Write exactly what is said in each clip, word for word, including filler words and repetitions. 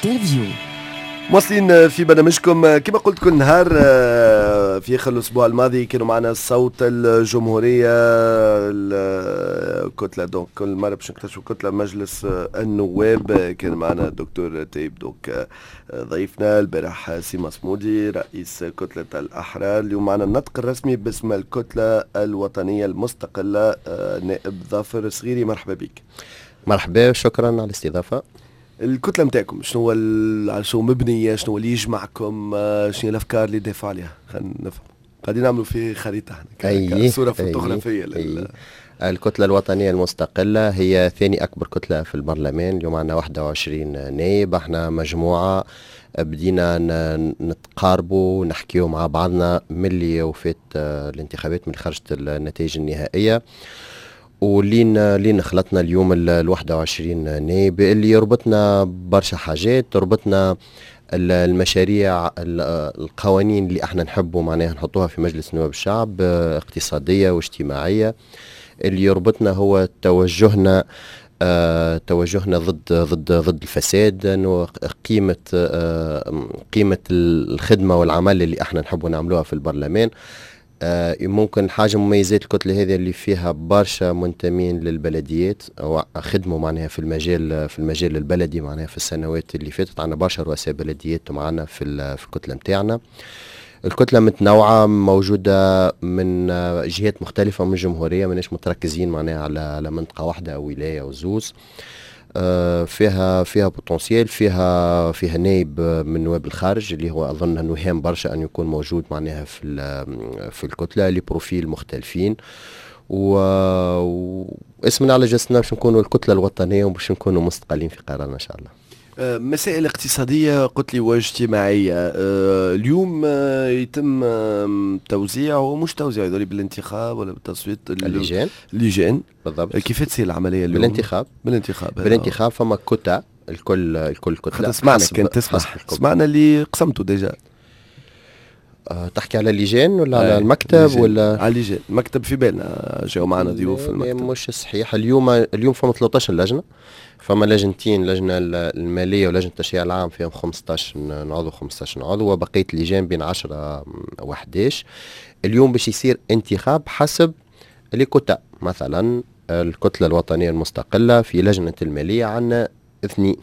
راديو. مواصلين في برنامجكم كما قلت كل نهار في اخر الاسبوع الماضي كانوا معنا صوت الجمهوريه الكتله، دونك كل مره باش نكتشفوا كتله مجلس النواب. كان معنا الدكتور تايب دوك ضيفنا البارح سيما صمودي رئيس كتله الاحرار. اليوم معنا النطق الرسمي باسم الكتله الوطنيه المستقله نائب ظافر صغيري. مرحبا بك. مرحبا، شكرا على الاستضافه. الكتله نتاعكم شنو هو على شنو مبنيه، شنو اللي يجمعكم، شنو الافكار اللي دافع عليها؟ خلينا نفهم. قاعدين نعملوا في خريطه احنا صوره فوتوغرافيه لل... الكتله الوطنيه المستقله هي ثاني اكبر كتله في البرلمان. اليوم عندنا واحد وعشرين نائب. احنا مجموعه بدينا نتقاربوا ونحكيوا مع بعضنا ملي وفات الانتخابات، من خرجت النتائج النهائيه، ولين لين خلطنا اليوم ال واحد وعشرين نائب اللي يربطنا برشا حاجات. تربطنا المشاريع القوانين اللي احنا نحبوا معناها نحطوها في مجلس نواب الشعب، اقتصادية واجتماعية. اللي يربطنا هو توجهنا آه توجهنا ضد ضد ضد الفساد، انه قيمة آه قيمة الخدمة والعمل اللي احنا نحبوا نعملوها في البرلمان. آه ممكن حاجة مميزات الكتلة هذه اللي فيها برشا منتمين للبلديات أو خدموا معناها في المجال في المجال البلدي. معناها في السنوات اللي فاتت عندنا برشا رؤساء بلديات معنا في في الكتلة متاعنا. الكتلة متنوعة، موجودة من جهات مختلفة من الجمهورية، ماناش متركزين معناها على على منطقة واحدة أو ولاية أو زوز. فيها فيها بوتنسيال، فيها فيها نائب من نواب الخارج اللي هو اظن انه هام برشا ان يكون موجود معناها في في الكتله، لي بروفيل مختلفين. واسمنا على جسنا باش نكونوا الكتله الوطنيه وباش نكونوا مستقلين في قرارنا ان شاء الله. مسائل اقتصادية قلت لي واجتماعية. اليوم يتم توزيع ومش توزيع هذول بالانتخاب ولا بالتصويت اللجان اللجان بالضبط. كيف تصير العملية اليوم؟ بالانتخاب بالانتخاب بالانتخاب فما كوتا الكل الكل كتلة. سمعنا كنت تسمع سمعنا اللي قسمته ديجا. أه تحكي على اللجان ولا على المكتب لجان. ولا على اللجان. المكتب في بالنا جاوا معنا ضيوف في المكتب. مش صحيح. اليوم اليوم فما ثلاثة عشر لجنة. فما لجنتين، لجنة المالية ولجنة التشريع العام فيهم خمسة عشر عضو خمسة عشر عضو، وبقية اللجان بين عشرة و أحد عشر. اليوم باش يصير انتخاب حسب اللي كوتا. مثلا الكتلة الوطنية المستقلة في لجنة المالية عندنا اثنين.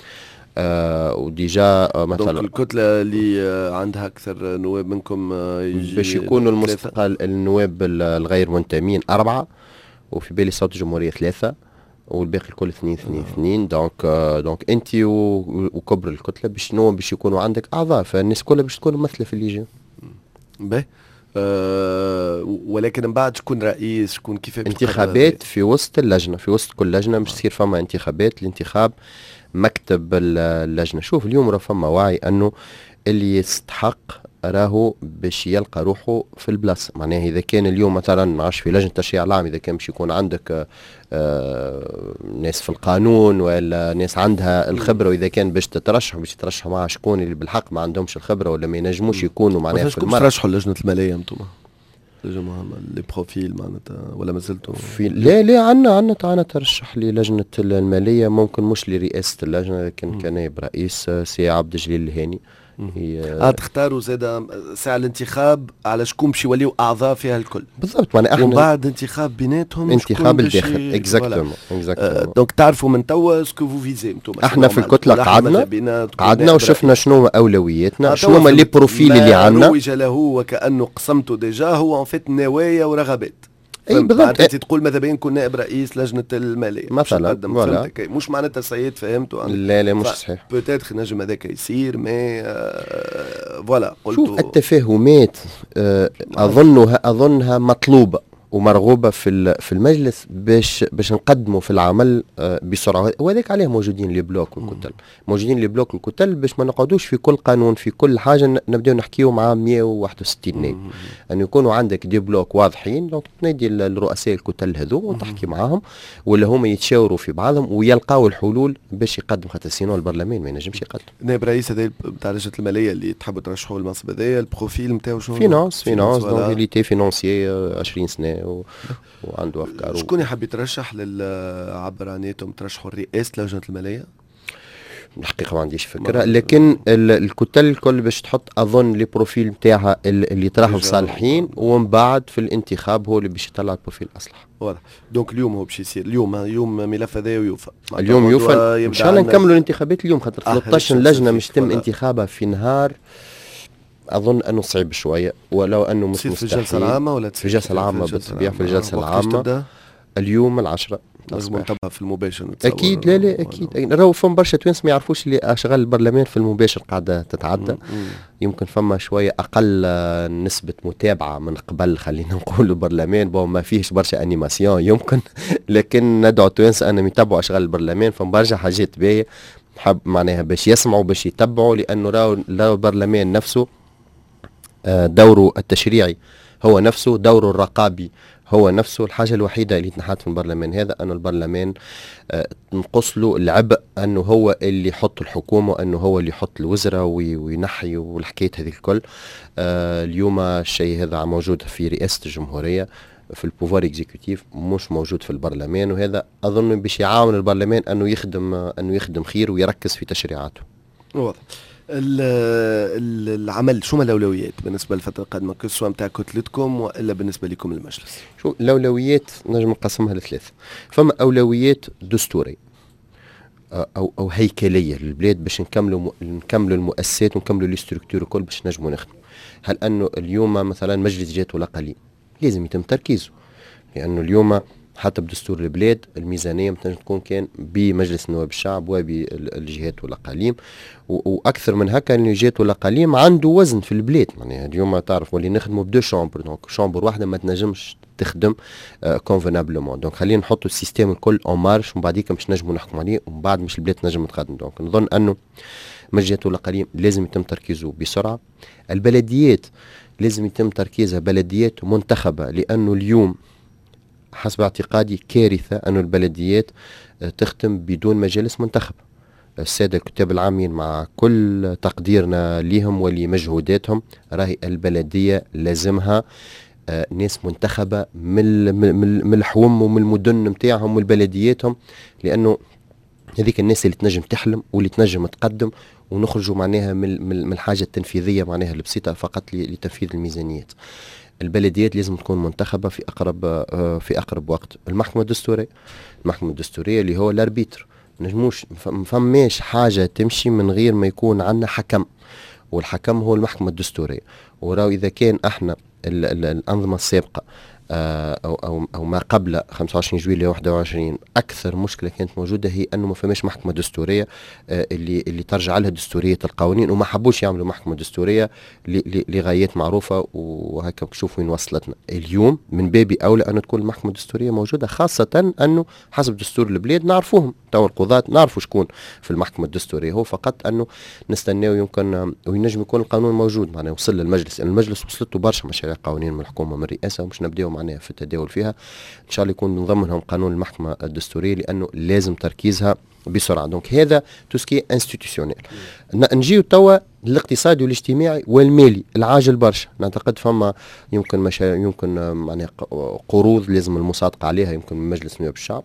آه وديجا آه مثلا الكتلة اللي آه عندها أكثر نواب منكم آه يجي باش يكونوا المستقل النواب الغير منتمين أربعة، وفي بالي صوت الجمهورية ثلاثة، والباقي الكل اثنين اثنين اثنين. دونك آه دونك أنت وكبر الكتلة باش نو باش يكونوا عندك أعضاء، فالناس كلها باش تكون ممثلة في اللجان. باهي. أه ولكن من بعد شكون رئيس، شكون كيف انتخابات في وسط اللجنة، في وسط كل لجنة مش تصير فما انتخابات. الانتخاب مكتب اللجنة. شوف اليوم راه فما وعي انه اللي يستحق راهو باش يلقى روحه في البلاصه. معناها اذا كان اليوم مثلا معاش في لجنه التشريع العام، اذا كان باش يكون عندك آه ناس في القانون ولا ناس عندها الخبره، واذا كان باش تترشح باش تترشحوا مع شكون اللي بالحق ما عندهمش الخبره ولا ما ينجموش يكونوا معناها في المرة. ترشحوا لجنه الماليه انتم لجنة لي بروفيل معناتها ولا مازلتوا في؟ لا لا عنا عنا تعالى ترشح للجنة المالية، ممكن مش لرئاسة اللجنة لكن كنائب رئيس سي عبد الجليل الهاني. اه تختاروا زاد ساعة الانتخاب على شكون باش يوليو اعضاء فيها الكل بالضبط. معناها احنا ومن بعد انتخاب بيناتهم انتخاب الداخل اكزاكتومون اكزاكتومون. دونك تعرفوا من توا سكو فو فيزي انتم. احنا في الكتلة قعدنا قعدنا وشفنا شنو اولوياتنا، شنو هما لي بروفيل اللي عندنا. روج له وكانه قسمته ديجا هو ان فيت نوايا ورغبات. اي بالضبط. انت تقول ماذا بين نكون نائب رئيس لجنه الماليه مثلا ولا مش معناتها سيد فهمتوا؟ لا لا مش صحيح. بوتيتر نجم هذاك يصير مي فوالا قلت شوف التفاهمات آه اظنها اظنها مطلوبه ومرغوبه في في المجلس باش باش نقدموا في العمل آه بسرعه، وهذاك عليه موجودين لي بلوك والكتل. موجودين لي بلوك والكتل باش ما نقعدوش في كل قانون في كل حاجه نبداو نحكيو مع مئة وواحد وستين نائب. ان يكونوا عندك دي بلوك واضحين، دونك تنادي الرؤساء الكتل هذو وتحكي معاهم ولا هما يتشاوروا في بعضهم ويلقاو الحلول باش يقدم، خاطر سينو البرلمان ما ينجمش يقدم. نائب رئيس هذا بتاع لجنه الماليه اللي تحبوا ترشحوا المنصب هذايا، البروفيل نتاعو شنو؟ فينانس فينانس دونك ليتي فينانسيي عشرين سنه و... وعنده افكار. شكون يحب يترشح للعبرانيتهم ترشحوا رئاسه لجنه الماليه؟ الحقيقه ما عنديش فكره، لكن الكتل الكل باش تحط اظن لي بروفيل نتاعها اللي تراهم صالحين، ومن بعد في الانتخاب هو اللي باش يطلع البروفيل الاصلح. واضح. دونك اليوم هو باش يصير اليوم يوم ملف هذا ويوفى اليوم يوفى ان شاء الله نكملوا الانتخابات اليوم، خاطر ثلاثة عشر لجنه مش تم انتخابها في نهار، اظن انه صعب شويه، ولو انه مش مستحيل. في الجلسه العامه ولا في الجلسه العامه بالطبيعه، في الجلسه العامه اليوم العشرة لازم نتابعها في المباشر. اكيد لا لا اكيد راهو فما برشا توانس ما يعرفوش اللي اشغال البرلمان في المباشر قاعده تتعدى. يمكن فما شويه اقل نسبه متابعه من قبل، خلينا نقول البرلمان بون ما فيهش برشا انيماسيون يمكن، لكن ندعو التوانس انهم يتابعوا اشغال البرلمان. فما برشا حاجات باهيه حب معناها باش يسمعوا باش يتبعوا، لانه راهو البرلمان نفسه دوره التشريعي هو نفسه، دوره الرقابي هو نفسه. الحاجة الوحيدة اللي تنحط في البرلمان هذا أنه البرلمان آه تنقص له العبء أنه هو اللي يحط الحكومة، وأنه هو اللي يحط الوزراء وينحي والحكاية هذه الكل. آه اليوم الشيء هذا موجود في رئاسة الجمهورية في البوفار اكزيكوتيف، مش موجود في البرلمان، وهذا أظن باش يعاون البرلمان أنه يخدم أنه يخدم خير ويركز في تشريعاته. واضح. العمل شو ما الاولويات بالنسبه للفتره القادمه، كسوا نتاع كتلتكم والا بالنسبه لكم المجلس؟ شو الاولويات؟ نجم نقسمها لثلاثه. فما اولويات دستوريه او او هيكليه للبلاد باش نكملوا م... نكملوا المؤسسات ونكملوا لي ستركتور الكل باش نجموا نخدموا. هل انه اليوم مثلا مجلس جهات والاقاليم لازم يتم تركيزه، لانه يعني اليوم حتى بدستور البلاد الميزانيه مثلا تكون كان بمجلس نواب الشعب وبالجهات والاقاليم، واكثر من هكا الجهات والاقاليم عنده وزن في البلاد. يعني اليوم تعرف ولي نخدموا بدو شامبر، دونك شامبر واحده ما تنجمش تخدم كونفينابلومون. دونك خلينا نحطوا السيستم الكل اون مارش، ومن بعديك باش نجموا نحكموا عليه، ومن بعد مش البلاد تنجم تخدم. دونك نظن انه مجلس والاقاليم لازم يتم تركيزه بسرعه. البلديات لازم يتم تركيزها بلديات منتخبه، لانه اليوم حسب اعتقادي كارثة أن البلديات تختم بدون مجالس منتخبة. السادة الكتاب العامين مع كل تقديرنا لهم ولمجهوداتهم، راهي البلدية لازمها ناس منتخبة من من الحوم ومن المدن متاعهم والبلدياتهم، لأنه هذيك الناس اللي تنجم تحلم واللي تنجم تقدم، ونخرجوا معناها من الحاجة التنفيذية معناها البسيطة فقط لتنفيذ الميزانيات. البلديات لازم تكون منتخبة في أقرب في أقرب وقت. المحكمة الدستورية المحكمة الدستورية اللي هو الاربيتر، نجموش مفماش حاجة تمشي من غير ما يكون عندنا حكم، والحكم هو المحكمة الدستورية. وراو إذا كان احنا ال ال الأنظمة السابقة أو, أو, أو ما قبل خمسة وعشرين جويلية واحد وعشرين أكثر مشكلة كانت موجودة هي أنه ما فماش محكمة دستورية اللي اللي ترجع لها دستورية القوانين، وما حبوش يعملوا محكمة دستورية لغايات معروفة، وهكا بشوف وين وصلتنا اليوم. من باب أولى أن تكون المحكمة الدستورية موجودة، خاصة أنه حسب دستور البلاد نعرفوهم تو القضاة، نعرفوا شكون في المحكمة الدستورية. هو فقط أنه نستناو يمكن وينجم يكون القانون موجود معناه وصل للمجلس. المجلس وصلته برشا مشاريع قوانين من الحكومة من الرئاسة، ومش نبداو معناها في التداول فيها. ان شاء الله يكون من ضمنهم قانون المحكمة الدستورية، لانه لازم تركيزها بسرعة. دونك هذا توسكي انستيتيوشنيل. نجيو توا الاقتصادي والاجتماعي والمالي العاجل برشا. نعتقد فما يمكن مشا... يمكن معناها قروض لازم المصادقة عليها يمكن من مجلس نواب الشعب،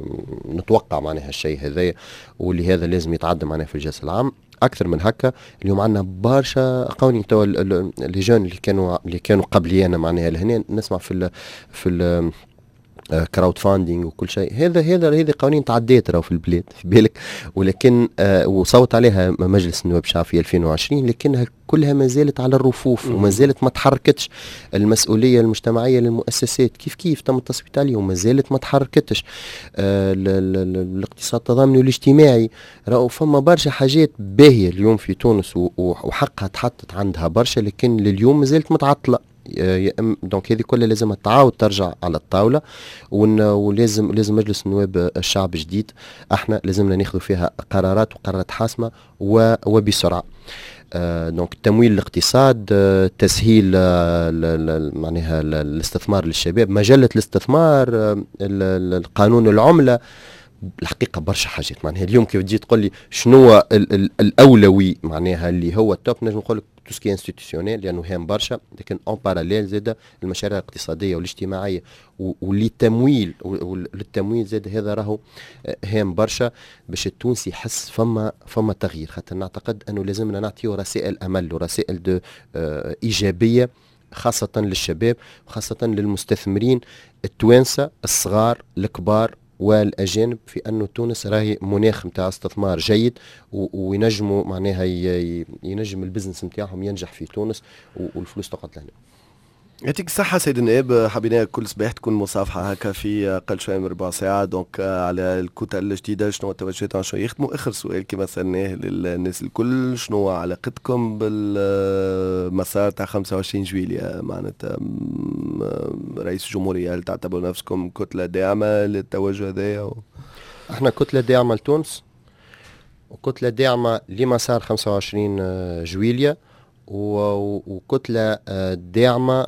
نتوقع معناها الشيء هذا، واللي هذا لازم يتعدى معناها في الجلسة العام. اكثر من هكا اليوم عندنا برشا قوانين توا اللي جون اللي كانوا اللي كانوا قبلينا معناها لهنا نسمع في ال في ال كراود فاندينج وكل شيء. هذا هذا هذه قوانين تعديت راهو في البلاد في بالك، ولكن آه وصوت عليها مجلس النواب الشعب في ألفين وعشرين، لكنها كلها ما زالت على الرفوف وما زالت ما تحركتش. المسؤوليه المجتمعيه للمؤسسات كيف كيف تم التصويت عليها وما زالت ما تحركتش. آه الاقتصاد التضامني والاجتماعي راهو فما برشا حاجات باهيه اليوم في تونس وحقها تحطت عندها برشا، لكن لليوم ما زالت متعطله. دونك هذه كلها لازم تعاود ترجع على الطاوله، ولازم لازم مجلس النواب الشعب جديد احنا لازمنا ناخذ فيها قرارات وقرارات حاسمه وبسرعه. آه دونك تمويل الاقتصاد، آه تسهيل آه معناها الاستثمار للشباب، مجله الاستثمار، آه القانون العمله، الحقيقه برشا حاجات. معناها اليوم كيف تجي تقول لي شنو ال ال الاولوي معناها اللي هو التوب، نجم نقول لك تو سكي انستيتيسيونيل لانه هام برشا، لكن اون باراليل زاد المشاريع الاقتصاديه والاجتماعيه وللتمويل وللتمويل زاد هذا راهو هام برشا باش التونسي يحس فما فما تغيير. خاطر نعتقد انه لازمنا نعطيو رسائل امل ورسائل دو اه ايجابيه خاصه للشباب وخاصه للمستثمرين التوانسه الصغار الكبار والاجانب، في انه تونس راهي مناخ نتاع استثمار جيد وينجموا معناها ينجم البزنس نتاعهم ينجح في تونس والفلوس تقعد لهنا. يعطيك الصحة سيد النائب، حبينا كل صباح تكون مصافحة هكا في أقل شوية من ربع ساعة دونك على الكتل الجديدة، شنو التوجهات شنو يخدموا. آخر سؤال كما سألناه للناس الكل، شنو علاقتكم بالمسار تاع خمسة وعشرين جويلية؟ معناتها رئيس الجمهورية هل تعتبروا نفسكم كتلة داعمة للتوجه هذايا؟ احنا كتلة داعمة لتونس وكتلة داعمة لمسار خمسة وعشرين جويلية وكتلة داعمة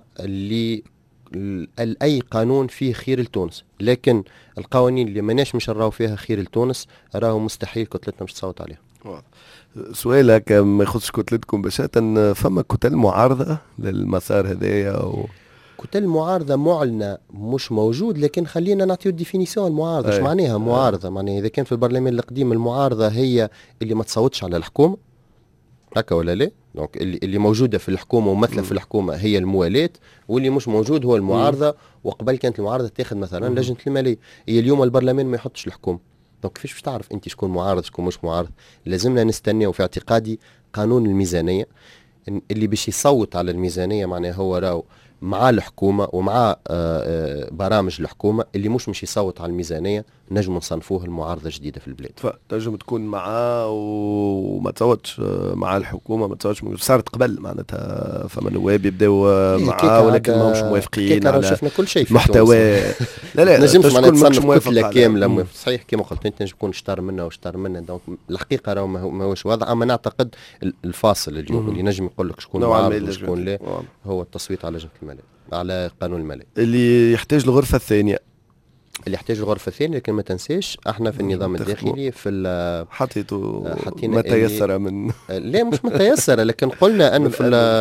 لأي قانون فيه خير لتونس، لكن القوانين اللي ماناش مش نراو فيها خير لتونس راهو مستحيل كتلتنا مش تصوت عليها. سؤالك ما يخصش كتلتكم بشاتة، فما كتل معارضة للمسار هذايا و... كتل معارضة معلنة مش موجود، لكن خلينا نعطيو الديفينيسيون المعارضة. ايش معناها معارضة؟ معناها إذا كان في البرلمان القديم المعارضة هي اللي ما تصوتش على الحكومة هكا ولا لا؟ دونك اللي, اللي موجودة في الحكومة وممثلة في الحكومة هي الموالاة، واللي مش موجود هو المعارضة. وقبل كانت المعارضة تاخذ مثلا لجنة المالية، هي اليوم البرلمان ما يحطش الحكومة، دونك كيفاش باش تعرف انت شكون معارض شكون مش معارض؟ لازمنا نستنى. وفي اعتقادي قانون الميزانية اللي باش يصوت على الميزانية معناها هو راو مع الحكومة ومع برامج الحكومة، اللي مش مش يصوت على الميزانية نجم نصنفوه المعارضة جديدة في البلاد. فتنجم تكون معاه وما تصوتش مع الحكومة، ما تصوتش صارت قبل معناتها فما نواب يبداو معاه ولكن ما همش موافقين على شفنا كل شيء محتوى. لا لا نجمش معناتها تصنف كتلة كاملة صحيح كما قلت انت، نجم يكون اشتر منا واشتر منا. دونك الحقيقة راهو ما هوش وضع. اما نعتقد الفاصل اليوم اللي نجم يقول لك شكون معارض وشكون لا هو التصويت على لجنة المالية على قانون المالية اللي يحتاج الغرفة الثانية اللي يحتاج الغرفة الثانية. لكن ما تنساش احنا في النظام الداخلي في حطيتوا ما تيسر من لا مش ما تيسر، لكن قلنا انه في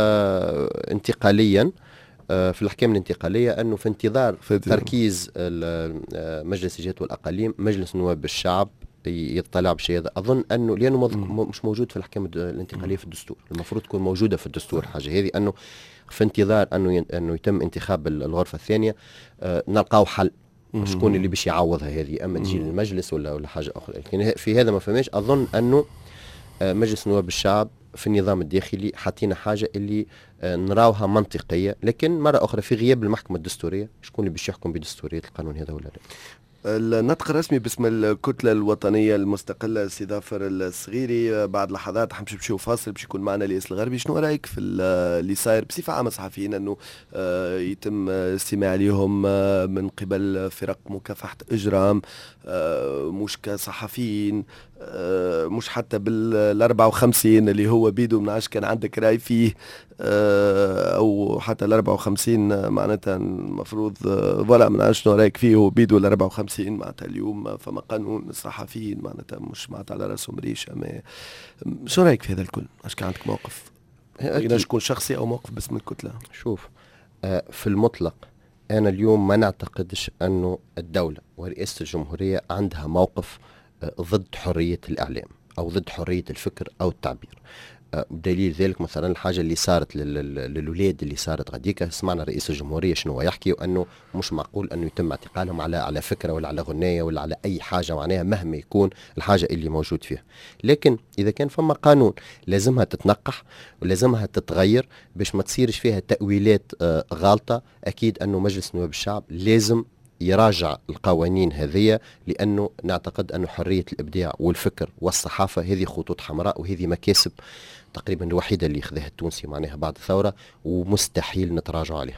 انتقاليا في الاحكام الانتقاليه انه في انتظار تركيز مجلس الجهات والاقاليم مجلس نواب الشعب يطلع بشيء هذا. اظن انه لانه مش موجود في الاحكام الانتقاليه في الدستور، المفروض تكون موجوده في الدستور حاجه هذه، انه في انتظار انه انه يتم انتخاب الغرفه الثانيه أه نلقاو حل شكون اللي باش يعوضها هذه، اما تجي للمجلس ولا ولا حاجه اخرى. لكن في هذا ما فهمش. اظن انه مجلس نواب الشعب في النظام الداخلي حاطين حاجه اللي نراوها منطقيه، لكن مره اخرى في غياب المحكمه الدستوريه شكون اللي باش يحكم بدستوريه القانون هذا ولا لا. النطق الرسمي باسم الكتلة الوطنية المستقلة السي ظافر الصغيري بعد لحظات حنمشي نمشيو فاصل باش يكون معنا الياس الغربي. شنو رايك في اللي صاير بصفة عامة صحفيين انه يتم الاستماع لهم من قبل فرق مكافحة اجرام، مش كصحفيين، مش حتى بالأربعة وخمسين اللي هو بيدو منعش كان عندك رأي فيه، أو حتى الأربعة وخمسين معناتها المفروض ولا منعش شنو رأيك فيه هو بيدو الأربعة وخمسين معناتها اليوم فما قانون الصحفيين معناتها مش معناتها على رأسهم ريشة. ما شو رأيك في هذا الكل؟ اش كان عندك موقف إذا يكون شخصي أو موقف باسم الكتلة؟ شوف في المطلق أنا اليوم ما نعتقدش أنه الدولة ورئاسة الجمهورية عندها موقف ضد حرية الإعلام أو ضد حرية الفكر أو التعبير. بدليل ذلك مثلا الحاجة اللي صارت للولاد اللي صارت غديكا، سمعنا رئيس الجمهورية شنو يحكي، وأنه مش معقول أنه يتم اعتقالهم على على فكرة ولا على غنية ولا على أي حاجة معناها مهما يكون الحاجة اللي موجود فيها. لكن إذا كان فما قانون لازمها تتنقح ولازمها تتغير باش ما تصيرش فيها تأويلات غالطة. أكيد أنه مجلس نواب الشعب لازم يراجع القوانين هذه، لأنه نعتقد أنه حرية الإبداع والفكر والصحافة هذه خطوط حمراء وهذه مكاسب تقريبا الوحيدة اللي يخذها التونسي معناها بعد الثورة ومستحيل نتراجع عليها.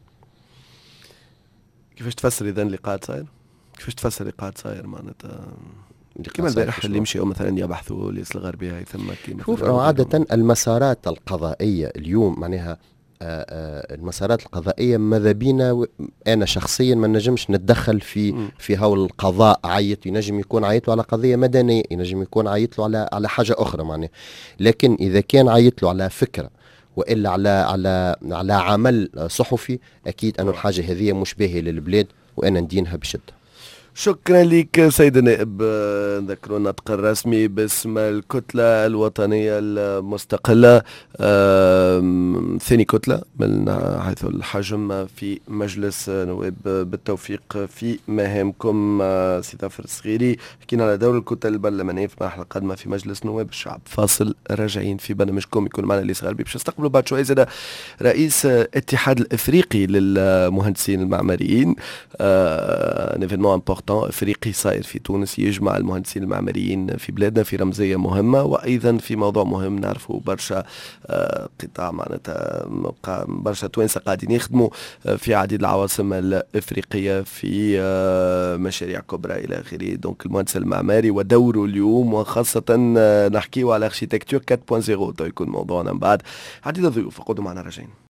كيفاش تفسر إذن اللي قاعد صاير؟ كيفاش تفسر اللي قاعد صاير معناتها كما البارح اللي مشيوا مثلا يبحثوا الياس الغربي هاي ثم كيما شوف عادة المسارات القضائية اليوم معناها آه، آه، المسارات القضائية ماذا بينا و- أنا شخصيا ما نجمش نتدخل في مم. في هول القضاء. عيط ينجم يكون عيط له على قضية مدنية، ينجم يكون عيط له على على حاجة أخرى معناها. لكن إذا كان عيط له على فكرة وإلا على على على عمل صحفي، أكيد أن الحاجة هذه مش باهية للبلاد وأنا ندينها بشدة. شكرا لك سيد النائب. آه، نذكر النطق الرسمي باسم الكتلة الوطنية المستقلة، آم، ثاني كتلة من حيث الحجم في مجلس نواب. بالتوفيق في مهامكم. آه، سي ظافر الصغيري، حكينا على دور الكتل البرلمانية في المرحلة القادمة في مجلس نواب الشعب. فاصل، راجعين في برنامجكم. يكون معنا ليس غالبي باش نستقبلوا بعد شوية زاد رئيس الاتحاد الافريقي للمهندسين المعماريين. ان ايفينمون امبورطون افريقي صاير في تونس يجمع المهندسين المعماريين في بلادنا في رمزيه مهمه، وايضا في موضوع مهم نعرفوا برشا آه، قطاع معناتها مقا- برشا توانسه قاعدين يخدموا آه، في عديد العواصم الافريقيه في آه، مشاريع كبرى الى اخره. دونك المهندس المعماري ودوره اليوم، وخاصه آه، نحكيو على اركيتكتور أربعة نقطة صفر. تو يكون موضوعنا من بعد. عديد الضيوف، قعدوا معنا رجعين.